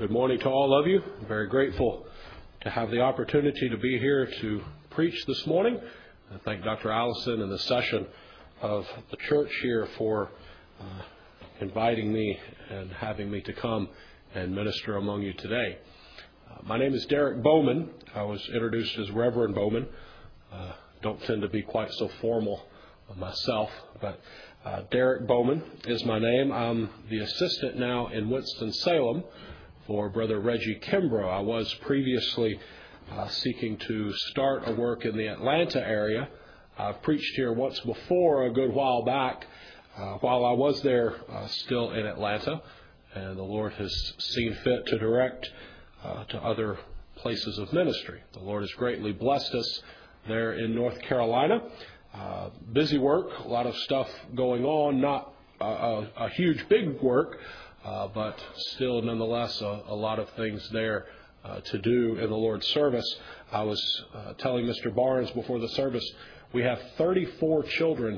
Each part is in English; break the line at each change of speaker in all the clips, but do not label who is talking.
Good morning to all of you. I'm very grateful to have the opportunity to be here to preach this morning. I thank Dr. Allison and the session of the church here for inviting me and having me to come and minister among you today. My name is Derek Bowman. I was introduced as Reverend Bowman. Don't tend to be quite so formal myself, but Derek Bowman is my name. I'm the assistant now in Winston-Salem for Brother Reggie Kimbrough. I was previously seeking to start a work in the Atlanta area. I've preached here once before a good while back while I was there still in Atlanta, and the Lord has seen fit to direct to other places of ministry. The Lord has greatly blessed us there in North Carolina. Busy work, a lot of stuff going on, not a huge big work, but still nonetheless a lot of things there to do in the Lord's service. I was telling Mr. Barnes before the service, we have 34 children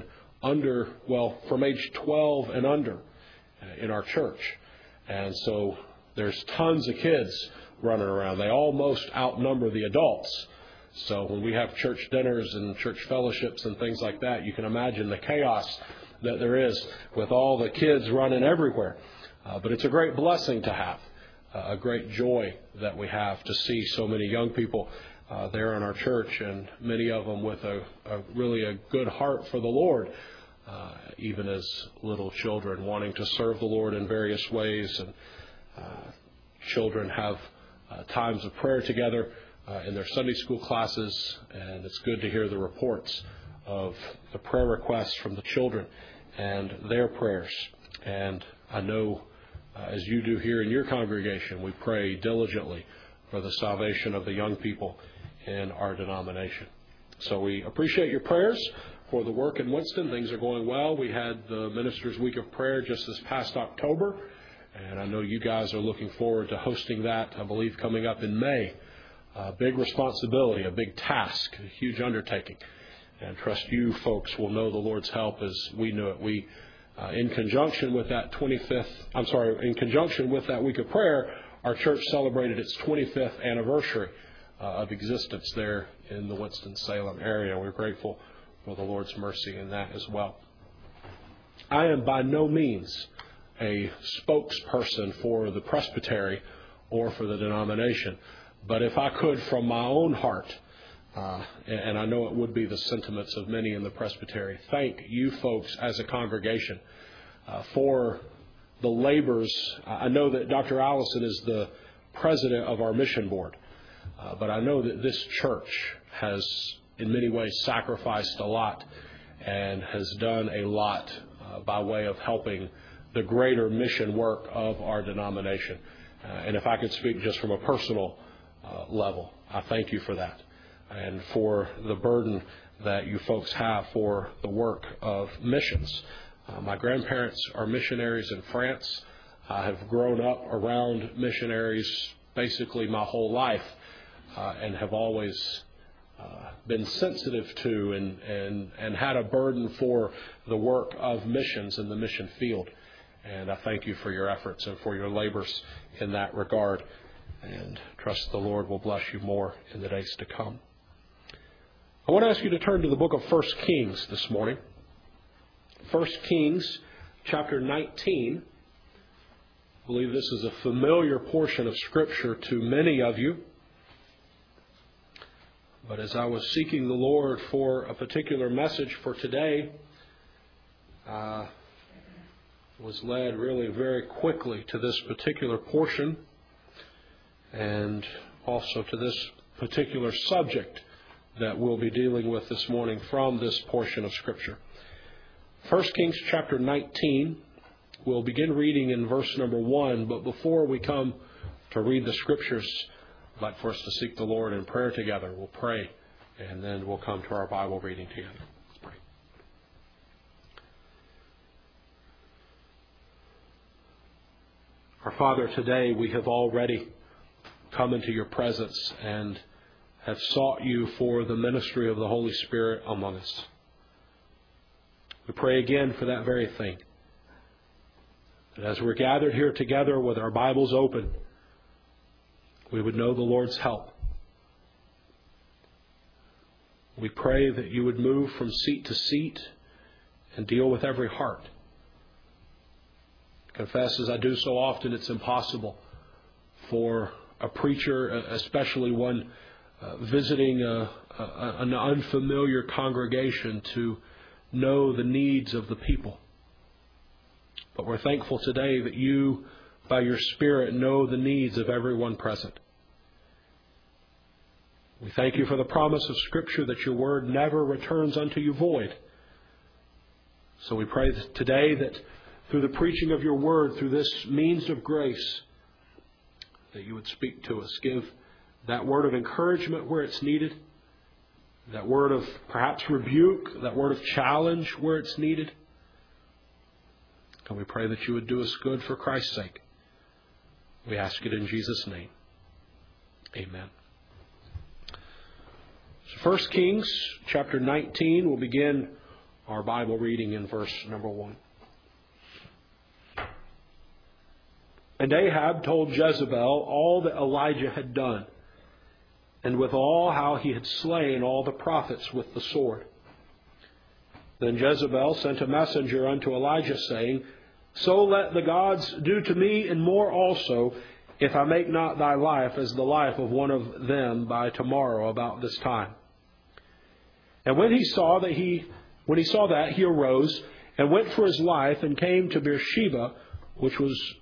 from age 12 and under in our church. And so there's tons of kids running around. They almost outnumber the adults. So when we have church dinners and church fellowships and things like that, you can imagine the chaos that there is with all the kids running everywhere. But it's a great blessing to have, a great joy that we have to see so many young people there in our church, and many of them with really a good heart for the Lord, even as little children wanting to serve the Lord in various ways. And children have times of prayer together in their Sunday school classes, and it's good to hear the reports of the prayer requests from the children and their prayers. And I know, as you do here in your congregation, we pray diligently for the salvation of the young people in our denomination. So we appreciate your prayers for the work in Winston. Things are going well. We had the Ministers' Week of Prayer just this past October, and I know you guys are looking forward to hosting that, I believe, coming up in May. A big responsibility, a big task, a huge undertaking. And trust you folks will know the Lord's help as we know it. We in conjunction with that week of prayer, our church celebrated its 25th anniversary of existence there in the Winston-Salem area. We're grateful for the Lord's mercy in that as well. I am by no means a spokesperson for the presbytery or for the denomination, but if I could from my own heart, and I know it would be the sentiments of many in the presbytery, thank you folks as a congregation for the labors. I know that Dr. Allison is the president of our mission board, but I know that this church has in many ways sacrificed a lot and has done a lot by way of helping the greater mission work of our denomination. And if I could speak just from a personal level, I thank you for that, and for the burden that you folks have for the work of missions. My grandparents are missionaries in France. I have grown up around missionaries basically my whole life, and have always been sensitive to and had a burden for the work of missions in the mission field. And I thank you for your efforts and for your labors in that regard, and trust the Lord will bless you more in the days to come. I want to ask you to turn to the book of 1 Kings this morning. 1 Kings chapter 19. I believe this is a familiar portion of Scripture to many of you. But as I was seeking the Lord for a particular message for today, I was led really very quickly to this particular portion, and also to this particular subject that we'll be dealing with this morning from this portion of Scripture. 1 Kings chapter 19, we'll begin reading in verse number 1, but before we come to read the Scriptures, I'd like for us to seek the Lord in prayer together. We'll pray, and then we'll come to our Bible reading together. Let's pray. Our Father, today we have already come into your presence and have sought you for the ministry of the Holy Spirit among us. We pray again for that very thing. That as we're gathered here together with our Bibles open, we would know the Lord's help. We pray that you would move from seat to seat and deal with every heart. Confess, as I do so often, it's impossible for a preacher, especially one visiting an unfamiliar congregation, to know the needs of the people. But we're thankful today that you, by your Spirit, know the needs of everyone present. We thank you for the promise of Scripture that your word never returns unto you void. So we pray today that through the preaching of your word, through this means of grace, that you would speak to us. Give that word of encouragement where it's needed, that word of perhaps rebuke, that word of challenge where it's needed. And we pray that you would do us good for Christ's sake. We ask it in Jesus' name. Amen. So 1 Kings chapter 19, we'll begin our Bible reading in verse number 1. And Ahab told Jezebel all that Elijah had done, and withal how he had slain all the prophets with the sword. Then Jezebel sent a messenger unto Elijah, saying, So let the gods do to me and more also, if I make not thy life as the life of one of them by tomorrow about this time. And when he saw that, he arose and went for his life and came to Beersheba, which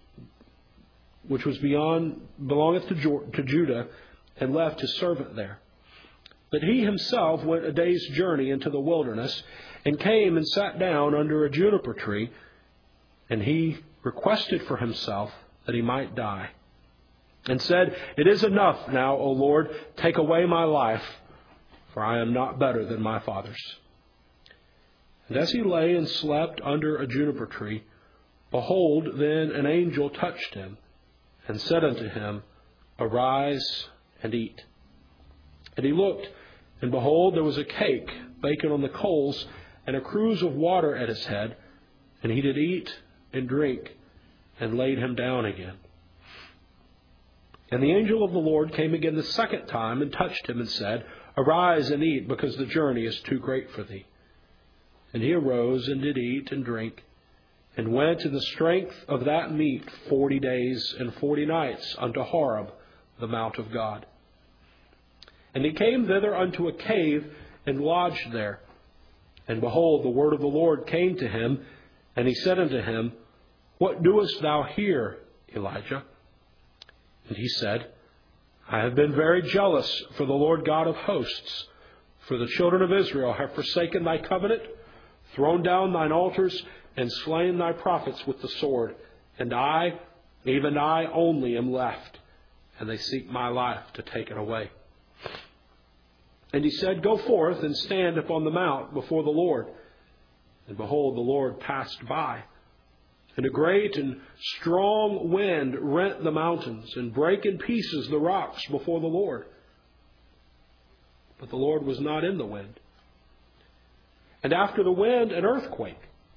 belongeth to Judah, and left his servant there. But he himself went a day's journey into the wilderness, and came and sat down under a juniper tree, and he requested for himself that he might die, and said, It is enough now, O Lord, take away my life, for I am not better than my fathers. And as he lay and slept under a juniper tree, behold, then an angel touched him, and said unto him, Arise and eat. And he looked, and behold, there was a cake baken on the coals, and a cruse of water at his head. And he did eat and drink, and laid him down again. And the angel of the Lord came again the second time, and touched him, and said, Arise and eat, because the journey is too great for thee. And he arose, and did eat and drink, and went in the strength of that meat 40 days and 40 nights unto Horeb, the mount of God. And he came thither unto a cave, and lodged there. And behold, the word of the Lord came to him, and he said unto him, What doest thou here, Elijah? And he said, I have been very jealous for the Lord God of hosts, for the children of Israel have forsaken thy covenant, thrown down thine altars, and slain thy prophets with the sword. And I, even I only, am left, and they seek my life to take it away. And he said, Go forth and stand upon the mount before the Lord. And behold, the Lord passed by. And a great and strong wind rent the mountains, and brake in pieces the rocks before the Lord. But the Lord was not in the wind. And after the wind, an earthquake.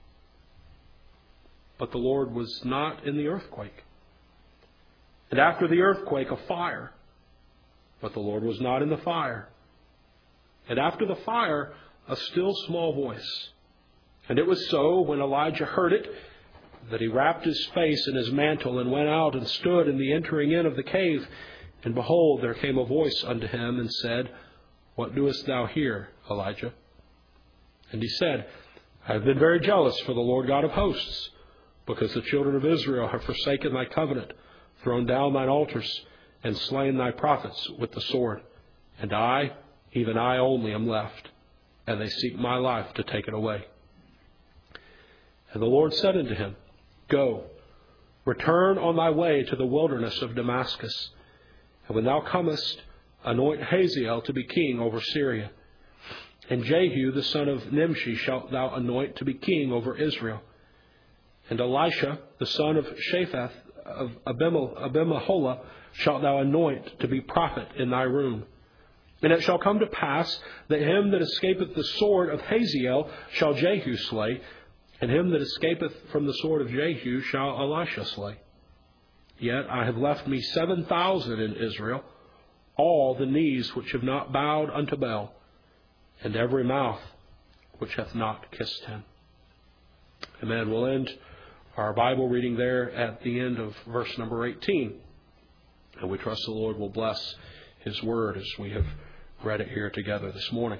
But the Lord was not in the earthquake. And after the earthquake, a fire. But the Lord was not in the fire. And after the fire, a still small voice. And it was so, when Elijah heard it, that he wrapped his face in his mantle, and went out and stood in the entering in of the cave. And behold, there came a voice unto him, and said, What doest thou here, Elijah? And he said, I have been very jealous for the Lord God of hosts, because the children of Israel have forsaken thy covenant, thrown down thine altars, and slain thy prophets with the sword. And I, even I only, am left, and they seek my life to take it away. And the Lord said unto him, Go, return on thy way to the wilderness of Damascus, and when thou comest, anoint Hazael to be king over Syria. And Jehu the son of Nimshi shalt thou anoint to be king over Israel. And Elisha the son of Shaphat of Abimaholah shalt thou anoint to be prophet in thy room. And it shall come to pass that him that escapeth the sword of Hazael shall Jehu slay, and him that escapeth from the sword of Jehu shall Elisha slay. Yet I have left me 7,000 in Israel, all the knees which have not bowed unto Baal, and every mouth which hath not kissed him. Amen. We'll end our Bible reading there at the end of verse number 18. And we trust the Lord will bless His Word as we have read it here together this morning.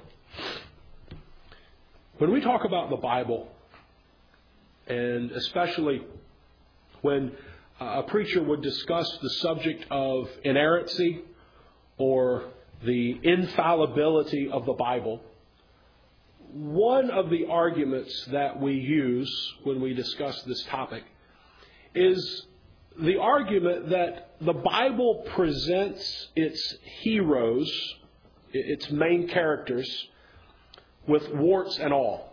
When we talk about the Bible, and especially when a preacher would discuss the subject of inerrancy or the infallibility of the Bible, one of the arguments that we use when we discuss this topic is the argument that the Bible presents its heroes, its main characters, with warts and all.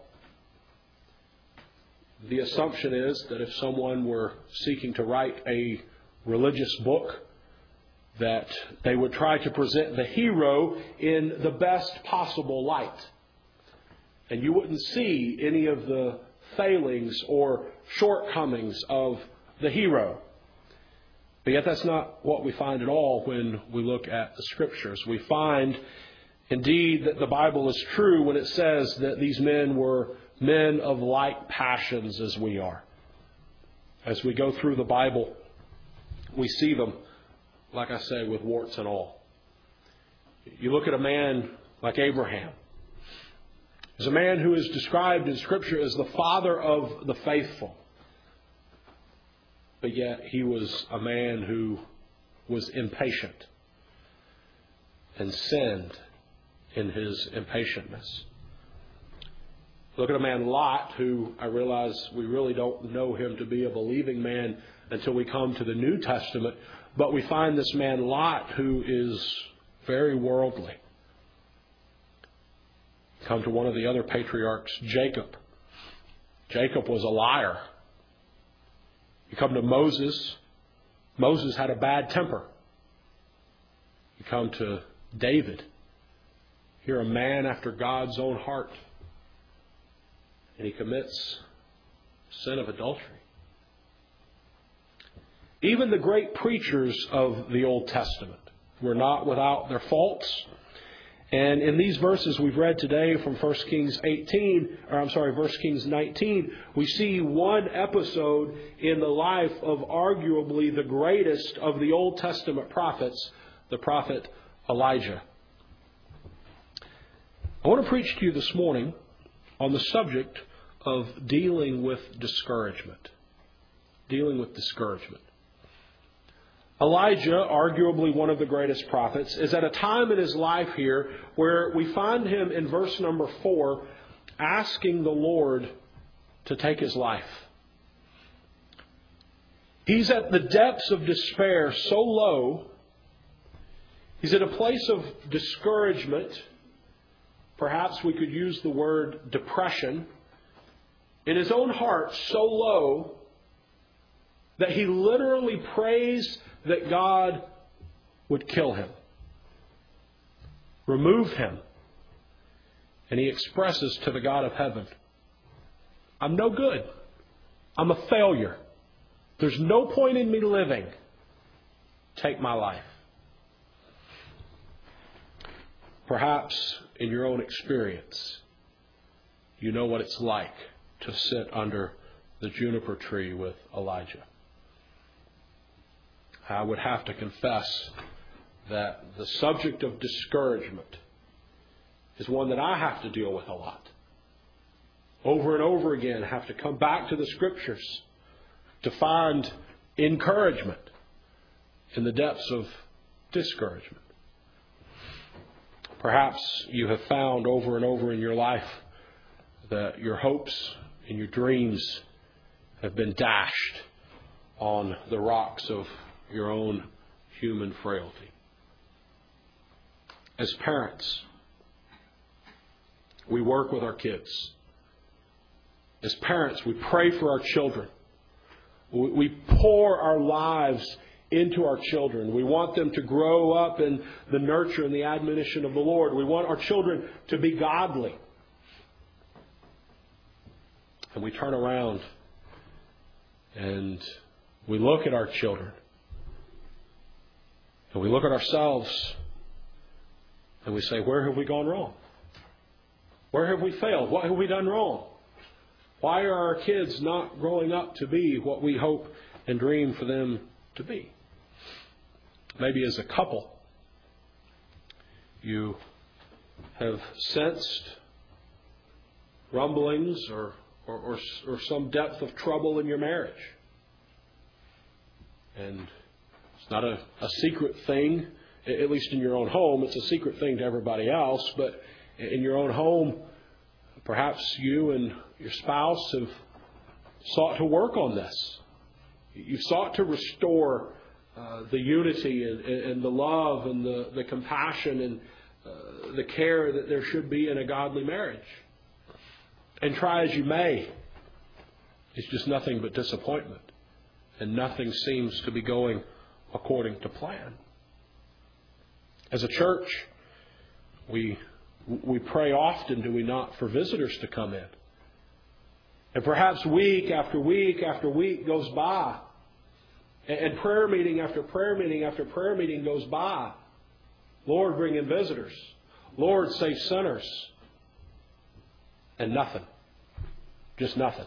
The assumption is that if someone were seeking to write a religious book, that they would try to present the hero in the best possible light. And you wouldn't see any of the failings or shortcomings of the hero. But yet that's not what we find at all when we look at the Scriptures. We find, indeed, that the Bible is true when it says that these men were men of like passions as we are. As we go through the Bible, we see them, like I say, with warts and all. You look at a man like Abraham. He's a man who is described in Scripture as the father of the faithful. But yet he was a man who was impatient and sinned in his impatientness. Look at a man, Lot, who I realize we really don't know him to be a believing man until we come to the New Testament. But we find this man, Lot, who is very worldly. Come to one of the other patriarchs, Jacob. Jacob was a liar. You come to Moses. Moses had a bad temper. You come to David. Here, a man after God's own heart. And he commits sin of adultery. Even the great preachers of the Old Testament were not without their faults. And in these verses we've read today from 1 Kings 19, we see one episode in the life of arguably the greatest of the Old Testament prophets, the prophet Elijah. I want to preach to you this morning on the subject of dealing with discouragement. Dealing with discouragement. Elijah, arguably one of the greatest prophets, is at a time in his life here where we find him in verse number 4 asking the Lord to take his life. He's at the depths of despair so low. He's at a place of discouragement. Perhaps we could use the word depression. In his own heart so low that he literally prays that God would kill him, remove him. And he expresses to the God of heaven, I'm no good. I'm a failure. There's no point in me living. Take my life. Perhaps in your own experience, you know what it's like to sit under the juniper tree with Elijah. I would have to confess that the subject of discouragement is one that I have to deal with a lot. Over and over again, I have to come back to the Scriptures to find encouragement in the depths of discouragement. Perhaps you have found over and over in your life that your hopes and your dreams have been dashed on the rocks of your own human frailty. As parents, we work with our kids. As parents, we pray for our children. We pour our lives into our children. We want them to grow up in the nurture and the admonition of the Lord. We want our children to be godly. And we turn around and we look at our children And we look at ourselves and we say, where have we gone wrong? Where have we failed? What have we done wrong? Why are our kids not growing up to be what we hope and dream for them to be? Maybe as a couple, you have sensed rumblings or some depth of trouble in your marriage. And it's not a secret thing, at least in your own home. It's a secret thing to everybody else. But in your own home, perhaps you and your spouse have sought to work on this. You've sought to restore the unity and the love and the compassion and the care that there should be in a godly marriage. And try as you may, it's just nothing but disappointment. And nothing seems to be going according to plan. As a church, we pray often, do we not, for visitors to come in. And perhaps week after week after week goes by. And prayer meeting after prayer meeting after prayer meeting goes by. Lord, bring in visitors. Lord, save sinners. And nothing. Just nothing.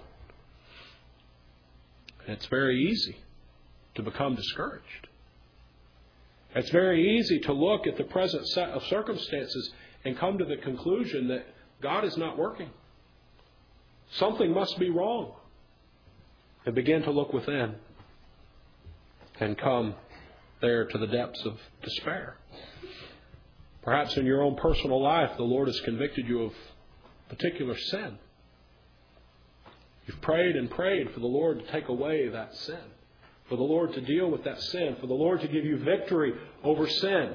And it's very easy to become discouraged. It's very easy to look at the present set of circumstances and come to the conclusion that God is not working. Something must be wrong. And begin to look within and come there to the depths of despair. Perhaps in your own personal life, the Lord has convicted you of particular sin. You've prayed and prayed for the Lord to take away that sin, for the Lord to deal with that sin, for the Lord to give you victory over sin.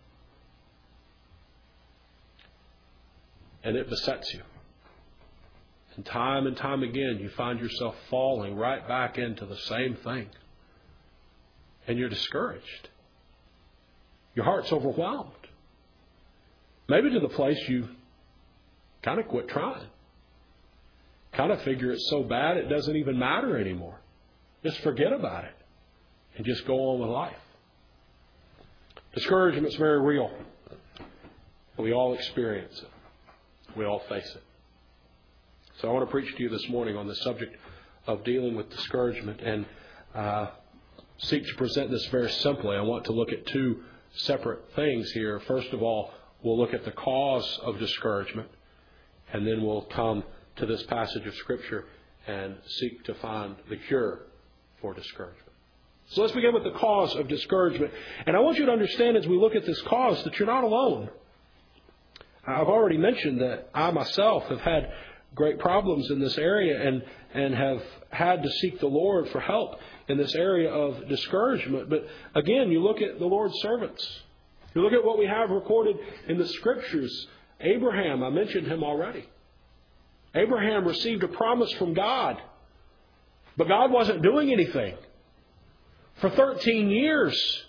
And it besets you. And time again, you find yourself falling right back into the same thing. And you're discouraged. Your heart's overwhelmed. Maybe to the place you kind of quit trying. Kind of figure it's so bad it doesn't even matter anymore. Just forget about it. And just go on with life. Discouragement's very real. We all experience it. We all face it. So I want to preach to you this morning on the subject of dealing with discouragement and seek to present this very simply. I want to look at two separate things here. First of all, we'll look at the cause of discouragement, and then we'll come to this passage of Scripture and seek to find the cure for discouragement. So let's begin with the cause of discouragement. And I want you to understand as we look at this cause that you're not alone. I've already mentioned that I myself have had great problems in this area and have had to seek the Lord for help in this area of discouragement. But again, you look at the Lord's servants. You look at what we have recorded in the Scriptures. Abraham, I mentioned him already. Abraham received a promise from God, but God wasn't doing anything. For 13 years,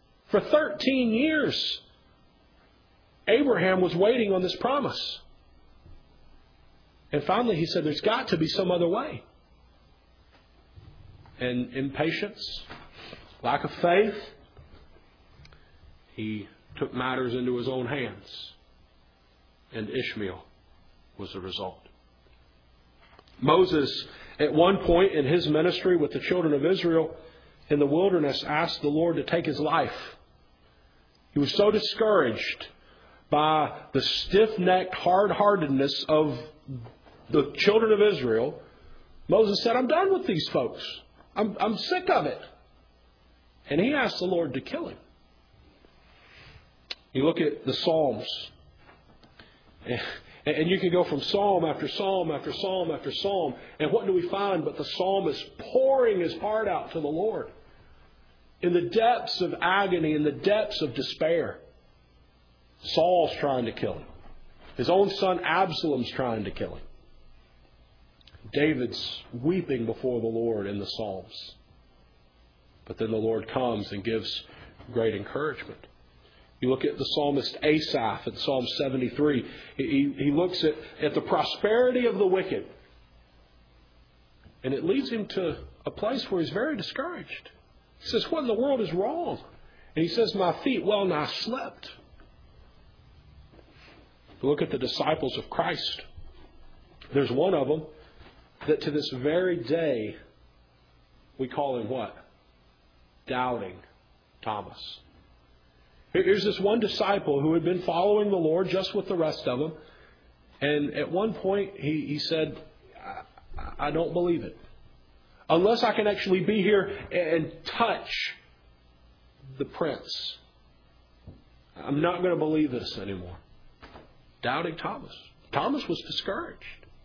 Abraham was waiting on this promise. And finally he said, there's got to be some other way. And impatience, lack of faith, he took matters into his own hands. And Ishmael was the result. Moses, at one point in his ministry with the children of Israel in the wilderness, asked the Lord to take his life. He was so discouraged by the stiff-necked hard-heartedness of the children of Israel. Moses said, I'm done with these folks. I'm sick of it. And he asked the Lord to kill him. You look at the Psalms, and you can go from psalm after psalm after psalm after psalm. And what do we find but the psalmist pouring his heart out to the Lord in the depths of agony, in the depths of despair. Saul's trying to kill him. His own son Absalom's trying to kill him. David's weeping before the Lord in the Psalms. But then the Lord comes and gives great encouragement. You look at the psalmist Asaph in Psalm 73. He looks at the prosperity of the wicked. And it leads him to a place where he's very discouraged. He says, what in the world is wrong? And he says, my feet well nigh slept. Look at the disciples of Christ. There's one of them that to this very day we call him what? Doubting Thomas. Here's this one disciple who had been following the Lord just with the rest of them. And at one point he said, I don't believe it. Unless I can actually be here and touch the Prince, I'm not going to believe this anymore. Doubting Thomas. Thomas was discouraged.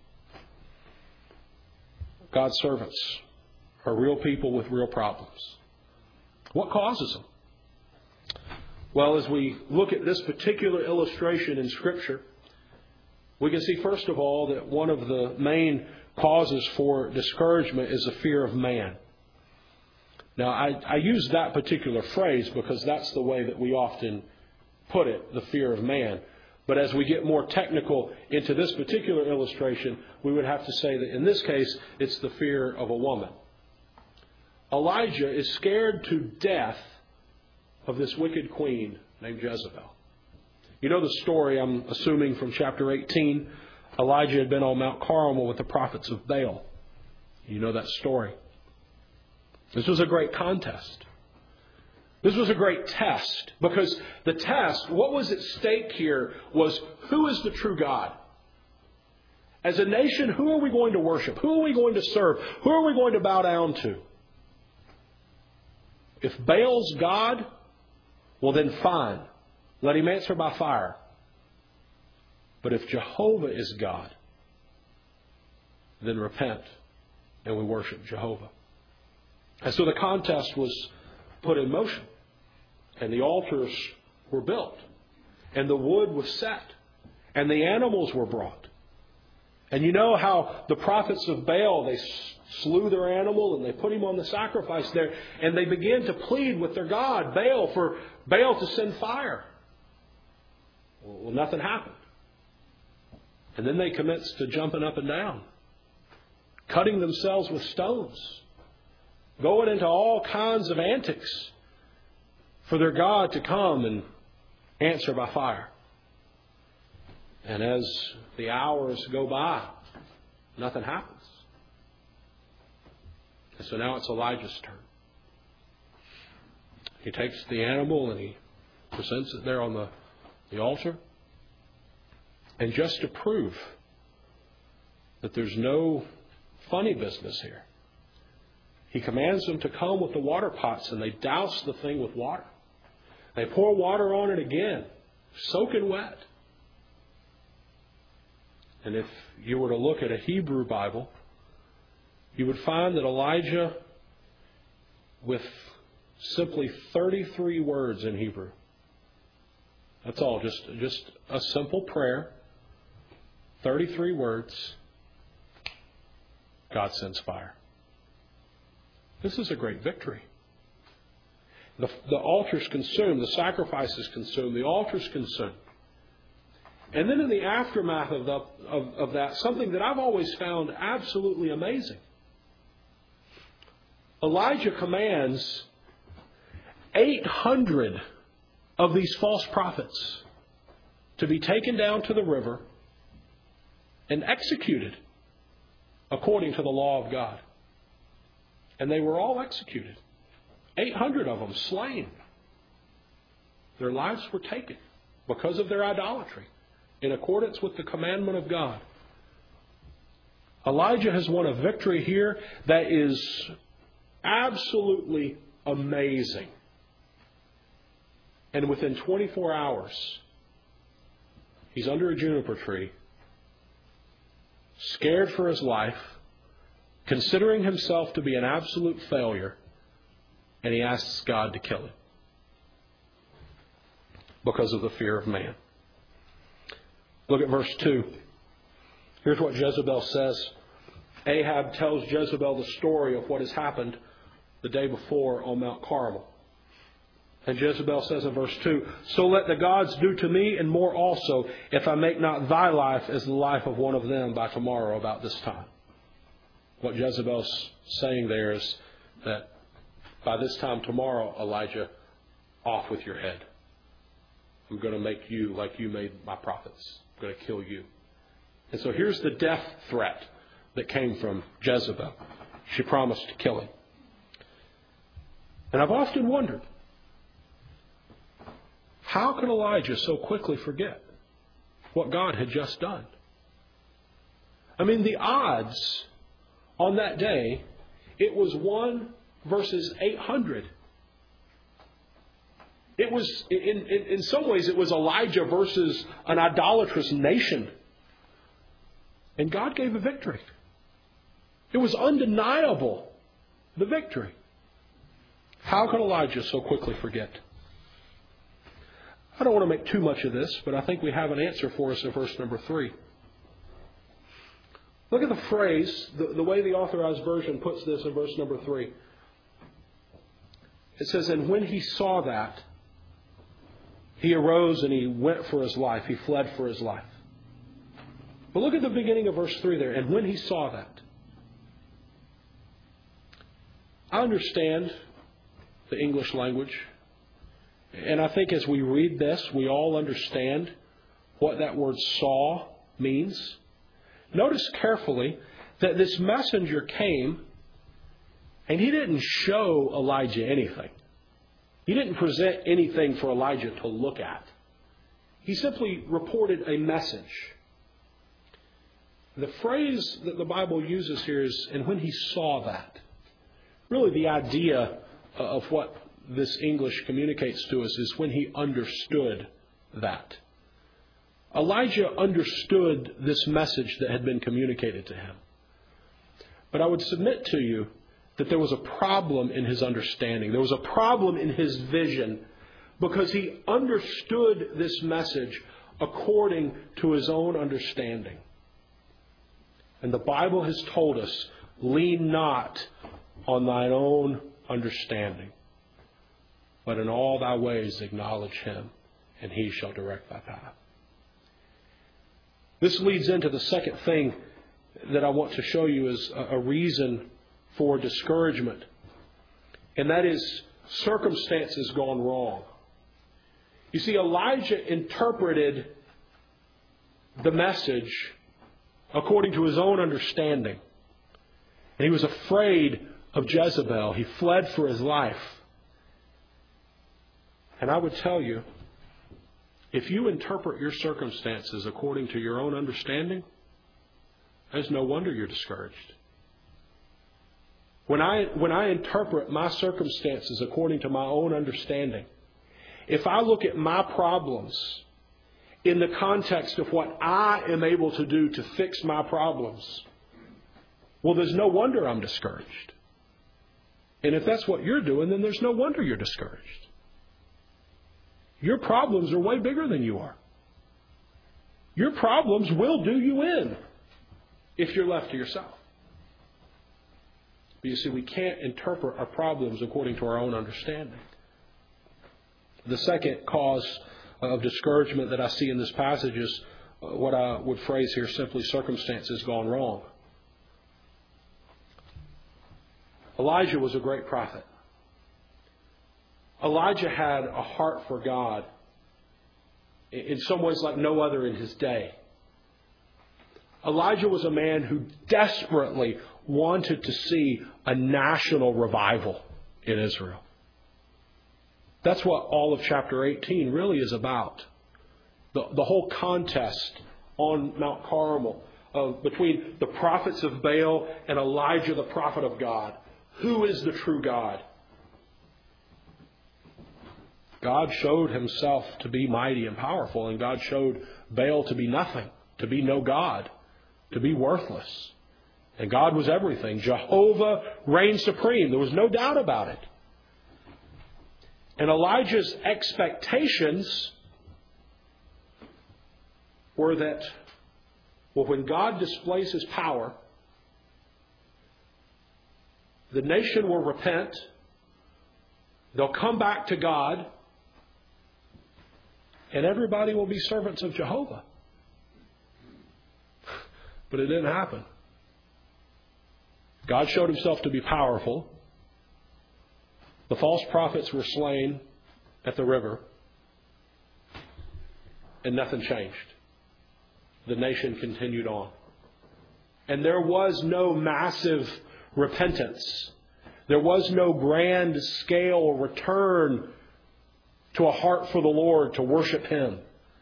God's servants are real people with real problems. What causes them? Well, as we look at this particular illustration in Scripture, we can see, first of all, that one of the main causes for discouragement is the fear of man. Now, I use that particular phrase because that's the way that we often put it, the fear of man. But as we get more technical into this particular illustration, we would have to say that in this case, it's the fear of a woman. Elijah is scared to death of this wicked queen named Jezebel. You know the story, I'm assuming, from chapter 18. Elijah had been on Mount Carmel with the prophets of Baal. You know that story. This was a great contest. This was a great test, because the test, what was at stake here, was who is the true God? As a nation, who are we going to worship? Who are we going to serve? Who are we going to bow down to? If Baal's God, well then fine. Let him answer by fire. But if Jehovah is God, then repent and we worship Jehovah. And so the contest was put in motion. And the altars were built. And the wood was set. And the animals were brought. And you know how the prophets of Baal, they slew their animal and they put him on the sacrifice there. And they began to plead with their God, Baal, for Baal to send fire. Well, nothing happened. And then they commenced to jumping up and down, cutting themselves with stones, going into all kinds of antics for their God to come and answer by fire. And as the hours go by, nothing happens. And so now it's Elijah's turn. He takes the animal and he presents it there on the altar. And just to prove that there's no funny business here, he commands them to come with the water pots, and they douse the thing with water. They pour water on it again, soaking wet. And if you were to look at a Hebrew Bible, you would find that Elijah, with simply 33 words in Hebrew, that's all, just a simple prayer, 33 words, God sends fire. This is a great victory. The altar's consumed, the sacrifice is consumed, the altar's consumed. And then in the aftermath of that, something that I've always found absolutely amazing. Elijah commands 800 of these false prophets to be taken down to the river and executed according to the law of God. And they were all executed. 800 of them slain. Their lives were taken because of their idolatry, in accordance with the commandment of God. Elijah has won a victory here that is absolutely amazing. And within 24 hours, he's under a juniper tree, scared for his life, considering himself to be an absolute failure, and he asks God to kill him because of the fear of man. Look at verse 2. Here's what Jezebel says. Ahab tells Jezebel the story of what has happened the day before on Mount Carmel. And Jezebel says in verse 2, "So let the gods do to me and more also, if I make not thy life as the life of one of them by tomorrow about this time." What Jezebel's saying there is that by this time tomorrow, Elijah, off with your head. I'm going to make you like you made my prophets. I'm going to kill you. And so here's the death threat that came from Jezebel. She promised to kill him. And I've often wondered, how could Elijah so quickly forget what God had just done? I mean, the odds on that day, it was 1 versus 800. It was, in some ways, it was Elijah versus an idolatrous nation. And God gave a victory. It was undeniable, the victory. How could Elijah so quickly forget? I don't want to make too much of this, but I think we have an answer for us in verse number 3. Look at the phrase, the way the Authorized Version puts this in verse number 3. It says, and when he saw that, he arose and he went for his life. He fled for his life. But look at the beginning of verse 3 there. And when he saw that. I understand the English language. And I think as we read this, we all understand what that word saw means. Notice carefully that this messenger came and he didn't show Elijah anything. He didn't present anything for Elijah to look at. He simply reported a message. The phrase that the Bible uses here is, and when he saw that. Really the idea of what this English communicates to us is when he understood that. Elijah understood this message that had been communicated to him. But I would submit to you that there was a problem in his understanding. There was a problem in his vision because he understood this message according to his own understanding. And the Bible has told us, lean not on thine own understanding, but in all thy ways acknowledge him, and he shall direct thy path. This leads into the second thing that I want to show you as a reason for discouragement. And that is circumstances gone wrong. You see, Elijah interpreted the message according to his own understanding. And he was afraid of Jezebel. He fled for his life. And I would tell you, if you interpret your circumstances according to your own understanding, there's no wonder you're discouraged. When I interpret my circumstances according to my own understanding, if I look at my problems in the context of what I am able to do to fix my problems, well, there's no wonder I'm discouraged. And if that's what you're doing, then there's no wonder you're discouraged. Your problems are way bigger than you are. Your problems will do you in if you're left to yourself. But you see, we can't interpret our problems according to our own understanding. The second cause of discouragement that I see in this passage is what I would phrase here simply circumstances gone wrong. Elijah was a great prophet. Elijah had a heart for God in some ways like no other in his day. Elijah was a man who desperately wanted to see a national revival in Israel. That's what all of chapter 18 really is about. The whole contest on Mount Carmel between the prophets of Baal and Elijah, the prophet of God. Who is the true God? God showed himself to be mighty and powerful, and God showed Baal to be nothing, to be no God, to be worthless. And God was everything. Jehovah reigned supreme. There was no doubt about it. And Elijah's expectations were that, well, when God displays his power, the nation will repent. They'll come back to God. And everybody will be servants of Jehovah. But it didn't happen. God showed himself to be powerful. The false prophets were slain. at the river, and nothing changed. The nation continued on. And there was no massive repentance. There was no grand scale return to a heart for the Lord to worship Him.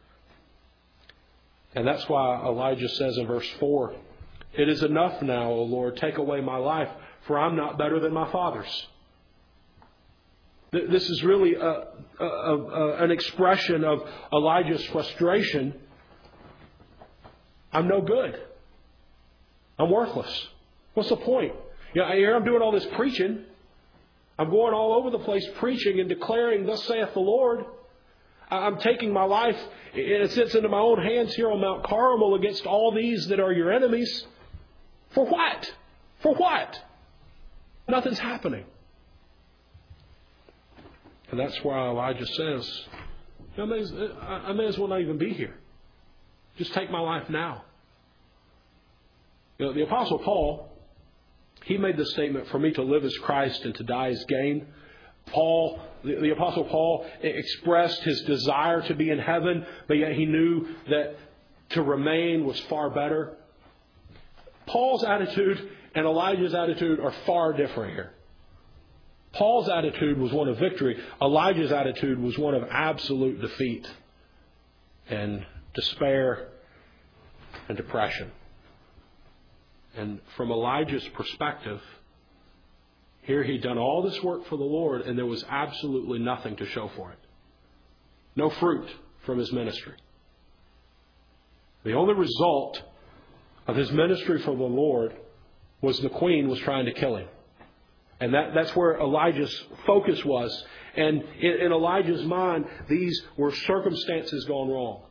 And that's why Elijah says in verse 4, "It is enough now, O Lord, take away my life, for I'm not better than my fathers." This is really an expression of Elijah's frustration. I'm no good. I'm worthless. What's the point? Here I'm doing all this preaching. I'm going all over the place preaching and declaring, "Thus saith the Lord." I'm taking my life, in a sense, into my own hands here on Mount Carmel against all these that are your enemies. For what? For what? Nothing's happening. And that's why Elijah says, I may as well not even be here. Just take my life now. The Apostle Paul, he made this statement, "For me to live is Christ and to die is gain." The Apostle Paul expressed his desire to be in heaven, but yet he knew that to remain was far better. Paul's attitude and Elijah's attitude are far different here. Paul's attitude was one of victory. Elijah's attitude was one of absolute defeat and despair and depression. And from Elijah's perspective, here he'd done all this work for the Lord and there was absolutely nothing to show for it. No fruit from his ministry. The only result of his ministry for the Lord was the queen was trying to kill him. And that's where Elijah's focus was. And in Elijah's mind, these were circumstances gone wrong.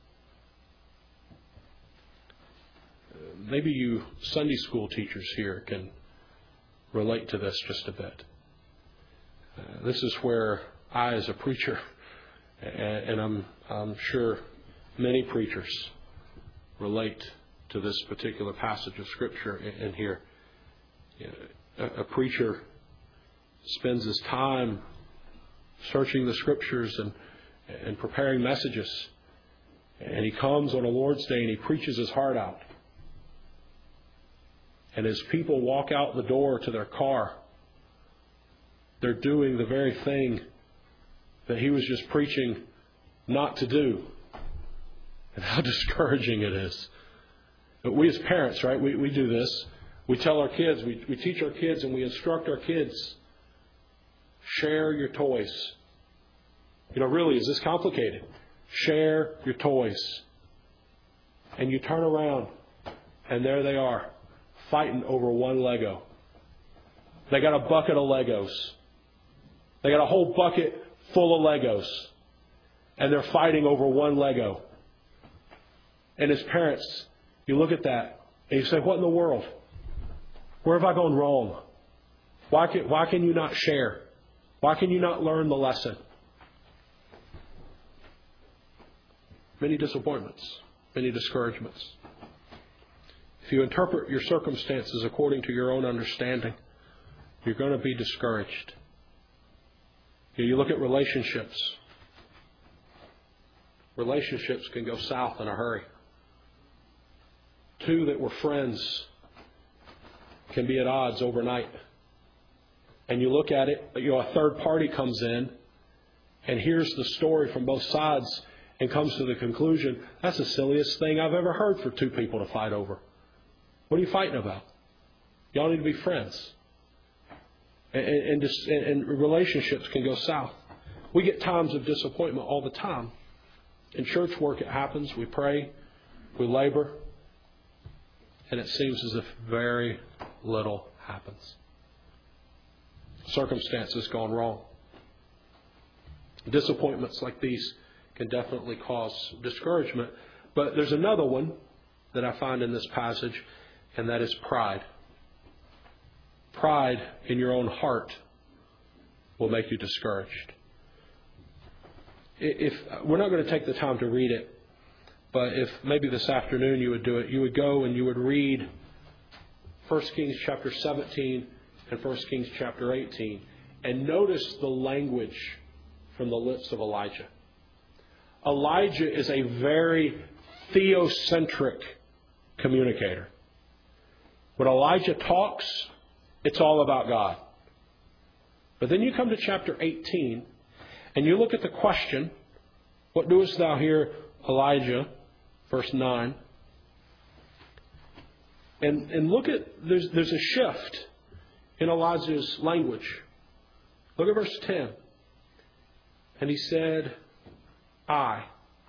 Maybe you Sunday school teachers here can relate to this just a bit. This is where I, as a preacher, and I'm sure many preachers relate to this particular passage of Scripture in here. A preacher spends his time searching the Scriptures and preparing messages. And he comes on a Lord's Day and he preaches his heart out. And as people walk out the door to their car, they're doing the very thing that he was just preaching not to do. And how discouraging it is. But we as parents, right, we do this. We tell our kids, we teach our kids and we instruct our kids, share your toys. Really, is this complicated? Share your toys. And you turn around and there they are, fighting over one Lego. They got a bucket of Legos. They got a whole bucket full of Legos. And they're fighting over one Lego. And as parents, you look at that and you say, what in the world? Where have I gone wrong? Why can you not share? Why can you not learn the lesson? Many disappointments, many discouragements. If you interpret your circumstances according to your own understanding, you're going to be discouraged. You look at relationships. Relationships can go south in a hurry. Two that were friends can be at odds overnight. And you look at it, a third party comes in and hears the story from both sides and comes to the conclusion, that's the silliest thing I've ever heard for two people to fight over. What are you fighting about? Y'all need to be friends. And relationships can go south. We get times of disappointment all the time. In church work it happens. We pray. We labor. And it seems as if very little happens. Circumstances gone wrong. Disappointments like these can definitely cause discouragement. But there's another one that I find in this passage, and that is pride. Pride in your own heart will make you discouraged. If we're not going to take the time to read it, but if maybe this afternoon you would do it, you would go and you would read 1 Kings chapter 17 and 1 Kings chapter 18 and notice the language from the lips of Elijah. Elijah is a very theocentric communicator. When Elijah talks, it's all about God. But then you come to chapter 18, and you look at the question, what doest thou here, Elijah? Verse 9. And look at, there's a shift in Elijah's language. Look at verse 10. And he said, I've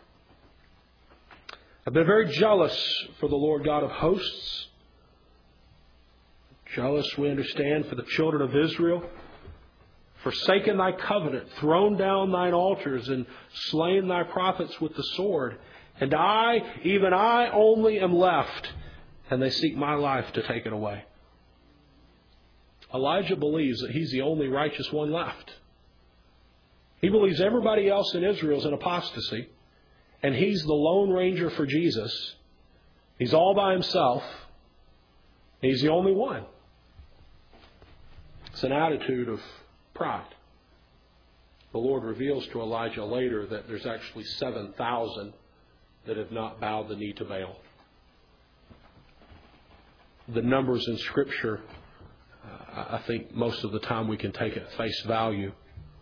been very jealous for the Lord God of hosts. Jealous, we understand, for the children of Israel. Forsaken thy covenant, thrown down thine altars, and slain thy prophets with the sword. And I, even I only am left, and they seek my life to take it away. Elijah believes that he's the only righteous one left. He believes everybody else in Israel is in apostasy, and he's the Lone Ranger for Jesus. He's all by himself. He's the only one. It's an attitude of pride. The Lord reveals to Elijah later that there's actually 7,000 that have not bowed the knee to Baal. The numbers in Scripture, I think most of the time we can take at face value.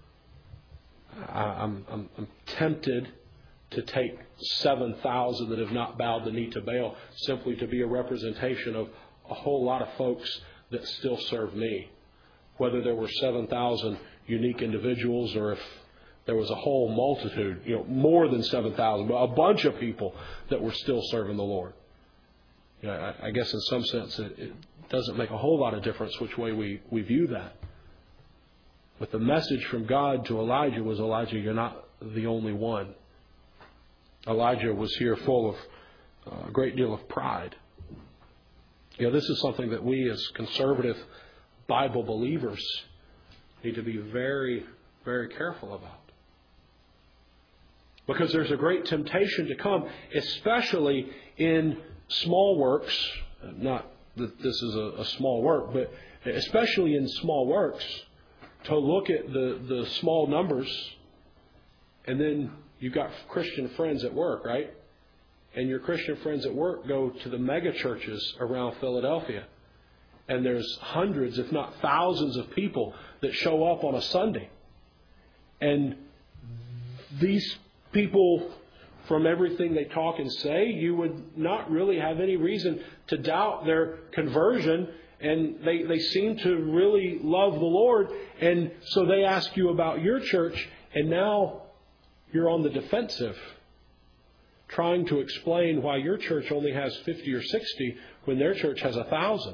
I'm tempted to take 7,000 that have not bowed the knee to Baal simply to be a representation of a whole lot of folks that still serve me. Whether there were 7,000 unique individuals or if there was a whole multitude, more than 7,000, but a bunch of people that were still serving the Lord. I guess in some sense it doesn't make a whole lot of difference which way we view that. But the message from God to Elijah was, Elijah, you're not the only one. Elijah was here full of a great deal of pride. This is something that we as conservative Bible believers need to be very, very careful about. Because there's a great temptation to come, especially in small works. Not that this is a small work, but especially in small works, to look at the small numbers, and then you've got Christian friends at work, right? And your Christian friends at work go to the mega churches around Philadelphia. And there's hundreds, if not thousands of people that show up on a Sunday. And these people, from everything they talk and say, you would not really have any reason to doubt their conversion. And they seem to really love the Lord. And so they ask you about your church. And now you're on the defensive, trying to explain why your church only has 50 or 60 when their church has 1,000.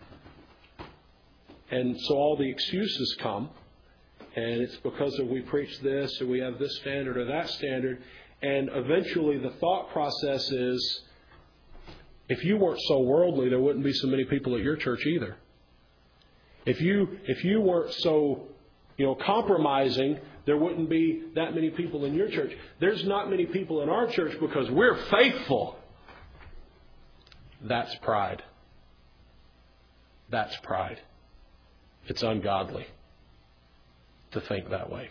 And so all the excuses come, and it's because we preach this, or we have this standard or that standard. And eventually the thought process is, if you weren't so worldly, there wouldn't be so many people at your church either. If you weren't so, compromising, there wouldn't be that many people in your church. There's not many people in our church because we're faithful. That's pride. That's pride. It's ungodly to think that way.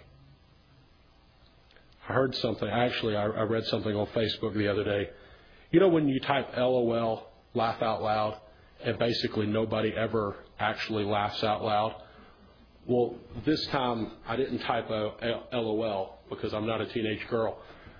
I heard something. Actually, I read something on Facebook the other day. When you type LOL, laugh out loud, and basically nobody ever actually laughs out loud? Well, this time I didn't type a LOL because I'm not a teenage girl.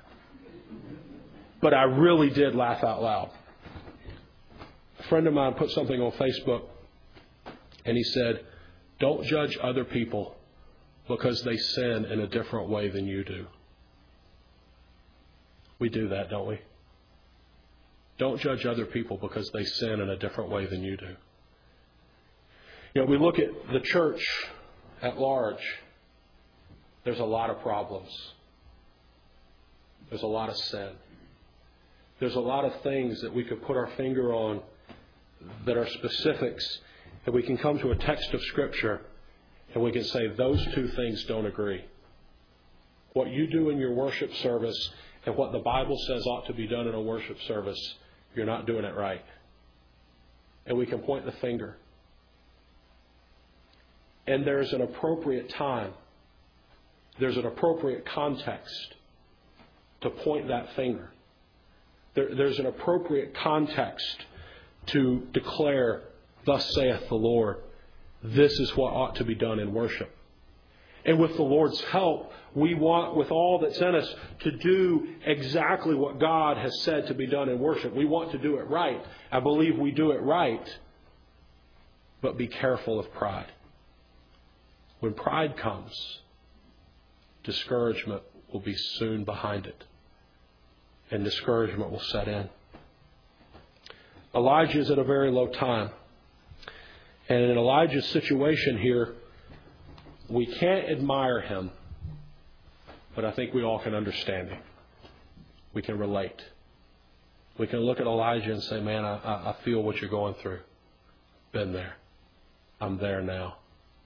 But I really did laugh out loud. A friend of mine put something on Facebook, and he said, don't judge other people because they sin in a different way than you do. We do that, don't we? Don't judge other people because they sin in a different way than you do. We look at the church at large. There's a lot of problems. There's a lot of sin. There's a lot of things that we could put our finger on that are specifics, and we can come to a text of Scripture and we can say those two things don't agree. What you do in your worship service and what the Bible says ought to be done in a worship service, you're not doing it right. And we can point the finger. And there's an appropriate time there's an appropriate context to point that finger. There's an appropriate context to declare, thus saith the Lord, this is what ought to be done in worship. And with the Lord's help, we want, with all that's in us, to do exactly what God has said to be done in worship. We want to do it right. I believe we do it right. But be careful of pride. When pride comes, discouragement will be soon behind it. And discouragement will set in. Elijah is at a very low time. And in Elijah's situation here, we can't admire him, but I think we all can understand him. We can relate. We can look at Elijah and say, man, I feel what you're going through. Been there. I'm there now.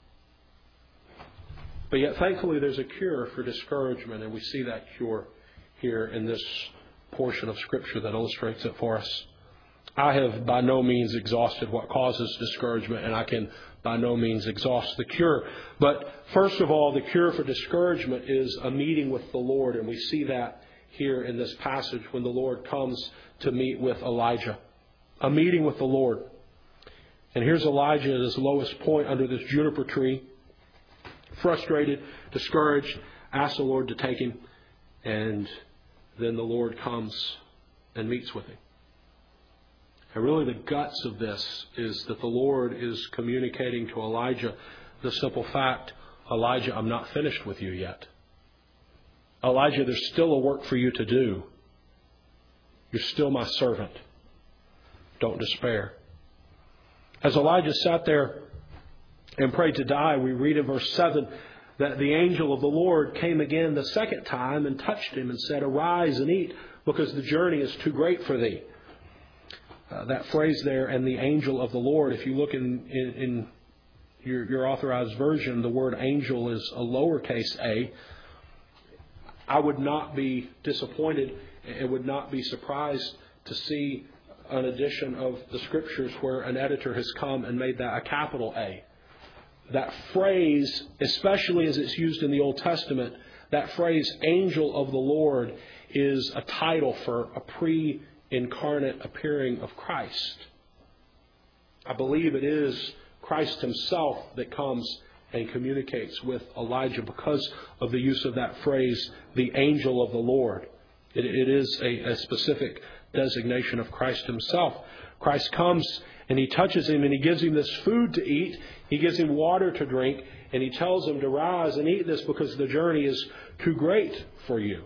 But yet, thankfully, there's a cure for discouragement, and we see that cure here in this portion of Scripture that illustrates it for us. I have by no means exhausted what causes discouragement, and I can by no means exhaust the cure. But first of all, the cure for discouragement is a meeting with the Lord, and we see that here in this passage when the Lord comes to meet with Elijah. A meeting with the Lord. And here's Elijah at his lowest point under this juniper tree, frustrated, discouraged, asks the Lord to take him, and then the Lord comes and meets with him. And really the guts of this is that the Lord is communicating to Elijah the simple fact, Elijah, I'm not finished with you yet. Elijah, there's still a work for you to do. You're still my servant. Don't despair. As Elijah sat there and prayed to die, we read in verse 7 that the angel of the Lord came again the second time and touched him and said, arise and eat, because the journey is too great for thee. That phrase there, and the angel of the Lord, if you look in your authorized version, the word angel is a lowercase a. I would not be disappointed and would not be surprised to see an edition of the Scriptures where an editor has come and made that a capital A. That phrase, especially as it's used in the Old Testament, that phrase, angel of the Lord, is a title for a pre-incarnate appearing of Christ. I believe it is Christ himself that comes and communicates with Elijah because of the use of that phrase, the angel of the Lord. It is a specific designation of Christ himself. Christ comes and he touches him and he gives him this food to eat. He gives him water to drink and he tells him to rise and eat this because the journey is too great for you.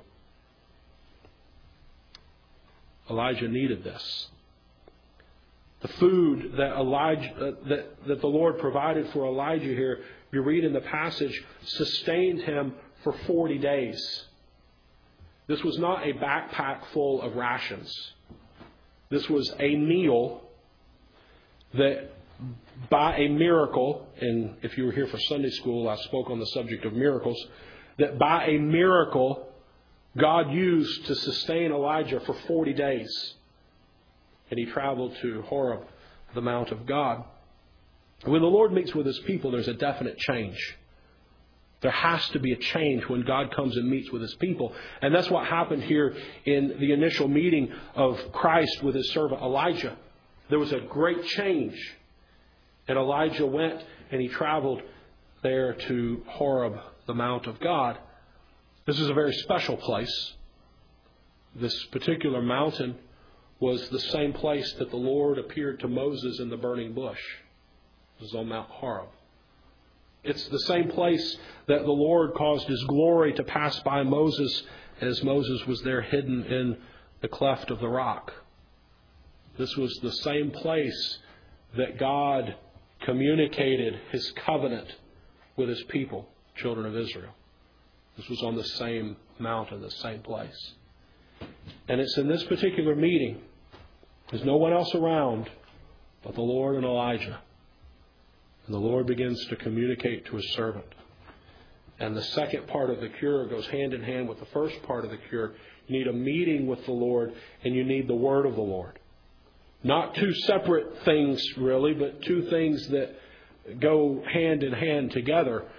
Elijah needed this. The food that that the Lord provided for Elijah here, you read in the passage, sustained him for 40 days. This was not a backpack full of rations. This was a meal that by a miracle, and if you were here for Sunday school, I spoke on the subject of miracles, that by a miracle, God used to sustain Elijah for 40 days. And he traveled to Horeb, the Mount of God. When the Lord meets with his people, there's a definite change. There has to be a change when God comes and meets with his people. And that's what happened here in the initial meeting of Christ with his servant Elijah. There was a great change. And Elijah went and he traveled there to Horeb, the Mount of God. This is a very special place. This particular mountain was the same place that the Lord appeared to Moses in the burning bush. It was on Mount Horeb. It's the same place that the Lord caused his glory to pass by Moses as Moses was there hidden in the cleft of the rock. This was the same place that God communicated his covenant with his people, children of Israel. This was on the same mountain, the same place. And it's in this particular meeting, there's no one else around but the Lord and Elijah. And the Lord begins to communicate to his servant. And the second part of the cure goes hand in hand with the first part of the cure. You need a meeting with the Lord and you need the word of the Lord. Not two separate things really, but two things that go hand in hand together.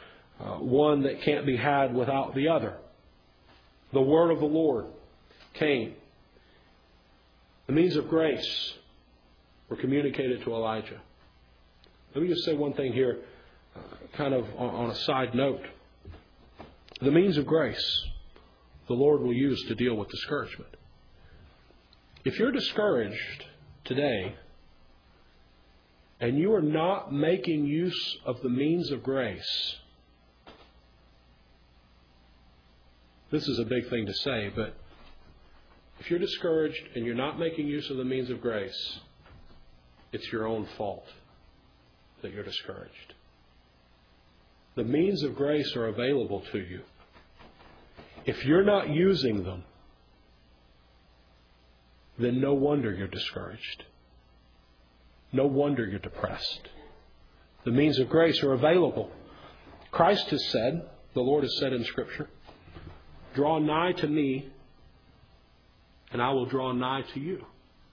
one that can't be had without the other. The word of the Lord came. The means of grace were communicated to Elijah. Let me just say one thing here, kind of on a side note. The means of grace the Lord will use to deal with discouragement. If you're discouraged today and you are not making use of the means of grace, this is a big thing to say, but if you're discouraged and you're not making use of the means of grace, it's your own fault that you're discouraged. The means of grace are available to you. If you're not using them, then no wonder you're discouraged. No wonder you're depressed. The means of grace are available. Christ has said, the Lord has said in Scripture, "Draw nigh to me, and I will draw nigh to you."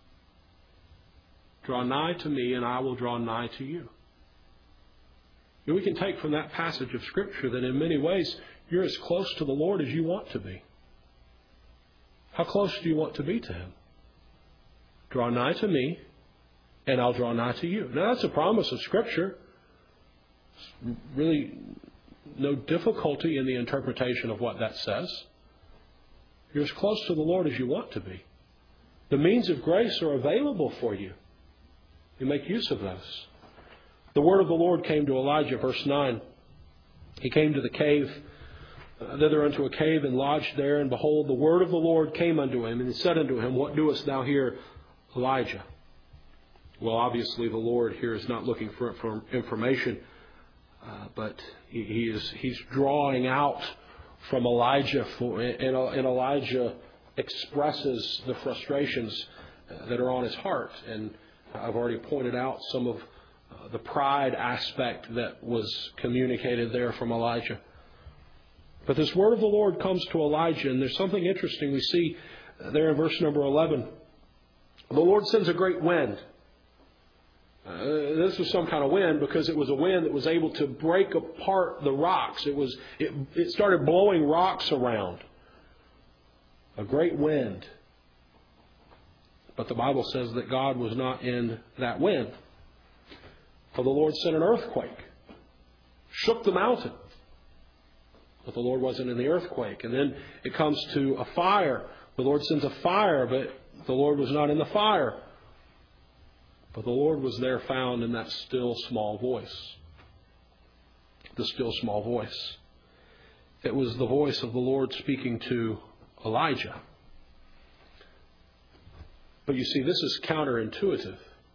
Draw nigh to me, and I will draw nigh to you. And we can take from that passage of Scripture that in many ways you're as close to the Lord as you want to be. How close do you want to be to Him? Draw nigh to me, and I'll draw nigh to you. Now that's a promise of Scripture. There's really no difficulty in the interpretation of what that says. You're as close to the Lord as you want to be. The means of grace are available for you. You make use of those. The word of the Lord came to Elijah, verse 9. He came to the cave, thither unto a cave, and lodged there. And behold, the word of the Lord came unto him, and he said unto him, "What doest thou here, Elijah?" Well, obviously the Lord here is not looking for information, but he's drawing out from Elijah, and Elijah expresses the frustrations that are on his heart. And I've already pointed out some of the pride aspect that was communicated there from Elijah. But this word of the Lord comes to Elijah, and there's something interesting we see there in verse number 11. The Lord sends a great wind. This was some kind of wind because it was a wind that was able to break apart the rocks. It started blowing rocks around. A great wind. But the Bible says that God was not in that wind. For the Lord sent an earthquake. Shook the mountain. But the Lord wasn't in the earthquake. And then it comes to a fire. The Lord sends a fire, but the Lord was not in the fire. But the Lord was there found in that still small voice. The still small voice. It was the voice of the Lord speaking to Elijah. But you see, this is counterintuitive.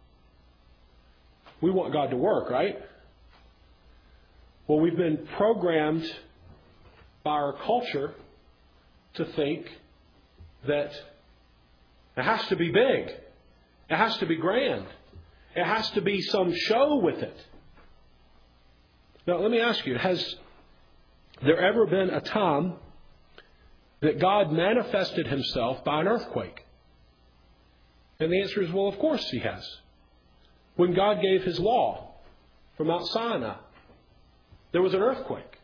We want God to work, right? Well, we've been programmed by our culture to think that it has to be big. It has to be grand. It has to be some show with it. Now, let me ask you, has there ever been a time that God manifested Himself by an earthquake? And the answer is, well, of course He has. When God gave His law from Mount Sinai, there was an earthquake.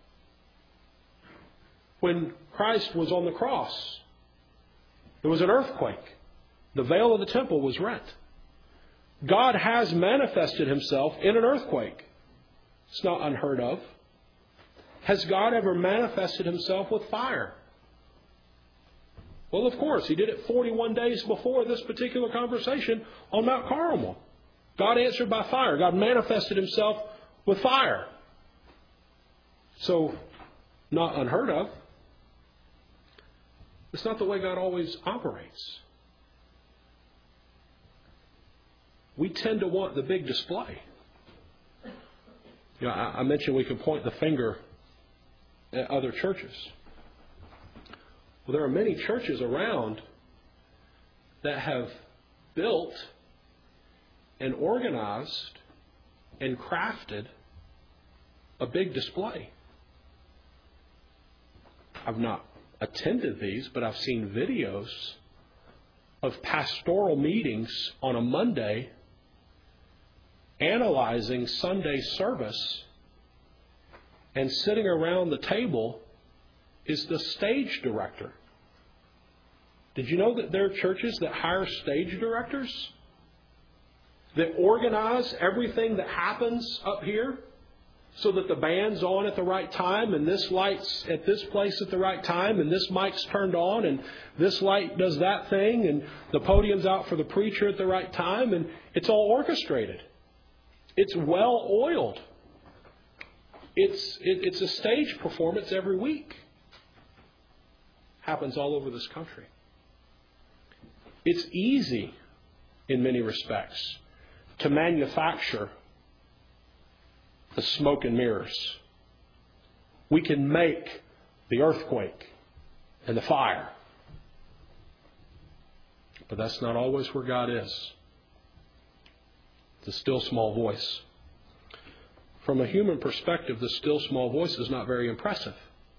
When Christ was on the cross, there was an earthquake. The veil of the temple was rent. God has manifested Himself in an earthquake. It's not unheard of. Has God ever manifested Himself with fire? Well, of course. He did it 41 days before this particular conversation on Mount Carmel. God answered by fire. God manifested Himself with fire. So, not unheard of. It's not the way God always operates. We tend to want the big display. You know, I mentioned we can point the finger at other churches. Well, there are many churches around that have built and organized and crafted a big display. I've not attended these, but I've seen videos of pastoral meetings on a Monday analyzing Sunday service And sitting around the table is the stage director. Did you know that there are churches that hire stage directors? That organize everything that happens up here so that the band's on at the right time and this light's at this place at the right time and this mic's turned on and this light does that thing and the podium's out for the preacher at the right time, and it's all orchestrated. It's well oiled. It's a stage performance every week. Happens all over this country. It's easy in many respects to manufacture the smoke and mirrors. We can make the earthquake and the fire. But that's not always where God is. The still small voice. From a human perspective, the still small voice is not very impressive.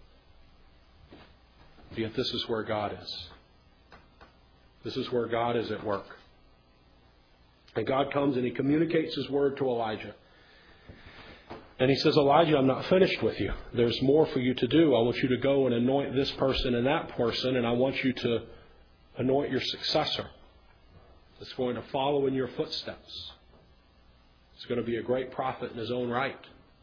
Yet this is where God is. This is where God is at work. And God comes and He communicates His word to Elijah. And He says, Elijah, I'm not finished with you. There's more for you to do. I want you to go and anoint this person and that person, and I want you to anoint your successor that's going to follow in your footsteps. He's going to be a great prophet in his own right.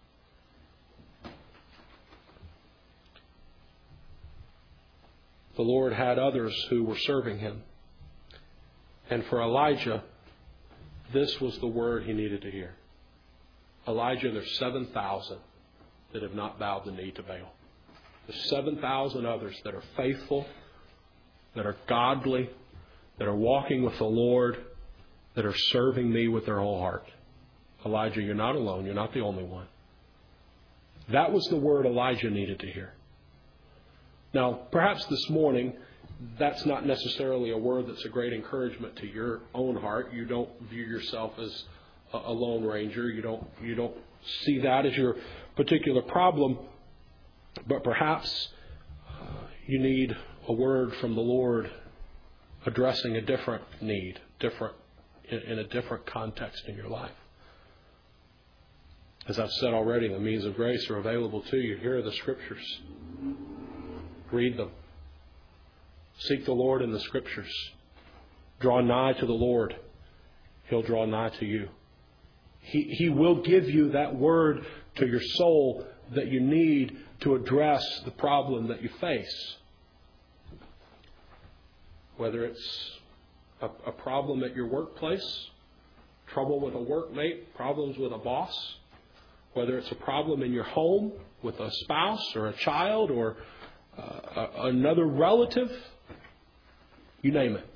The Lord had others who were serving Him. And for Elijah, this was the word he needed to hear. Elijah, there's 7,000 that have not bowed the knee to Baal. There's 7,000 others that are faithful, that are godly, that are walking with the Lord, that are serving me with their whole heart. Elijah, you're not alone. You're not the only one. That was the word Elijah needed to hear. Now, perhaps this morning, that's not necessarily a word that's a great encouragement to your own heart. You don't view yourself as a lone ranger. You don't see that as your particular problem. But perhaps you need a word from the Lord addressing a different need, in a different context in your life. As I've said already, the means of grace are available to you. Here are the Scriptures. Read them. Seek the Lord in the Scriptures. Draw nigh to the Lord. He'll draw nigh to you. He will give you that word to your soul that you need to address the problem that you face. Whether it's a problem at your workplace, trouble with a workmate, problems with a boss, whether it's a problem in your home with a spouse or a child or another relative, you name it.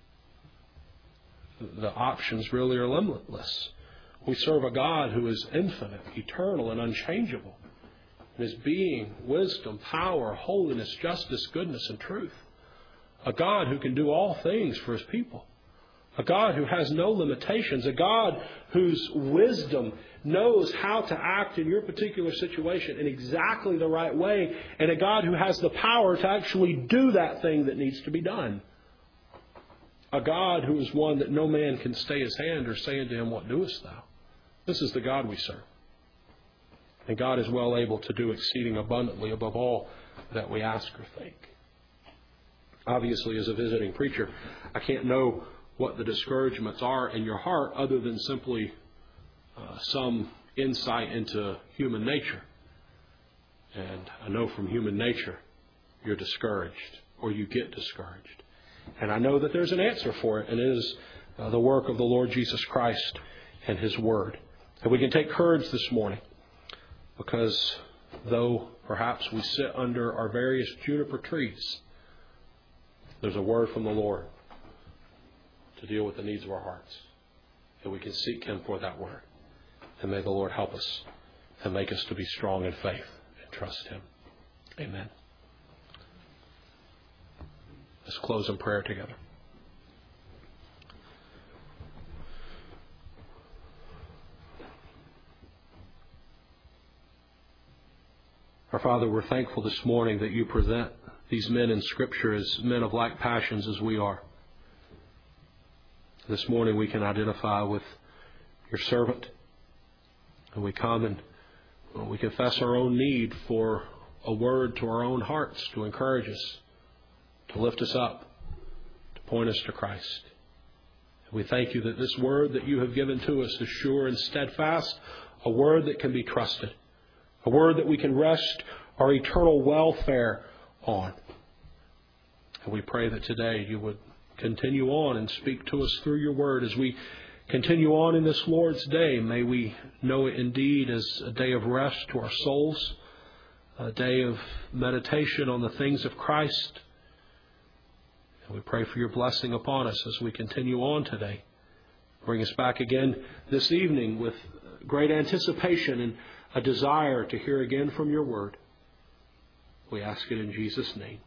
The options really are limitless. We serve a God who is infinite, eternal, and unchangeable. In His being, wisdom, power, holiness, justice, goodness, and truth. A God who can do all things for His people. A God who has no limitations. A God whose wisdom knows how to act in your particular situation in exactly the right way. And a God who has the power to actually do that thing that needs to be done. A God who is one that no man can stay His hand or say unto Him, what doest thou? This is the God we serve. And God is well able to do exceeding abundantly above all that we ask or think. Obviously, as a visiting preacher, I can't know what the discouragements are in your heart other than simply some insight into human nature. And I know from human nature you're discouraged or you get discouraged. And I know that there's an answer for it, and it is the work of the Lord Jesus Christ and His Word. And we can take courage this morning because though perhaps we sit under our various juniper trees, there's a word from the Lord to deal with the needs of our hearts. And we can seek Him for that word. And may the Lord help us and make us to be strong in faith and trust Him. Amen. Let's close in prayer together. Our Father, we're thankful this morning that You present these men in Scripture as men of like passions as we are. This morning we can identify with Your servant, and we come and We confess our own need for a word to our own hearts to encourage us, to lift us up, to point us to Christ. We thank you that this word that you have given to us is sure and steadfast, a word that can be trusted, a word that we can rest our eternal welfare on. And we pray that today you would continue on and speak to us through your word as we continue on in this Lord's Day. May we know it indeed as a day of rest to our souls, a day of meditation on the things of Christ. And we pray for your blessing upon us as we continue on today. Bring us back again this evening with great anticipation and a desire to hear again from your word. We ask it in Jesus' name.